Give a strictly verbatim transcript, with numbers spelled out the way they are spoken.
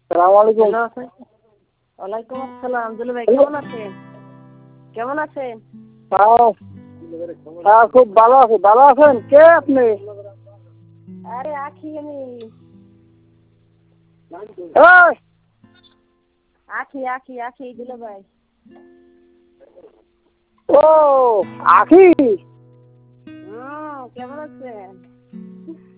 সালাম আলাইকুম। ওয়ালাইকুম আসসালাম। দুলু ভাই কেমন আছেন? কেমন আছেন? হ্যাঁ খুব ভালো আছি। ভালো আছেন? কে আপনি? আরে আখি আমি। এই! আখি আখি আখি দুলু ভাই। ও আখি। হুম কেমন আছেন?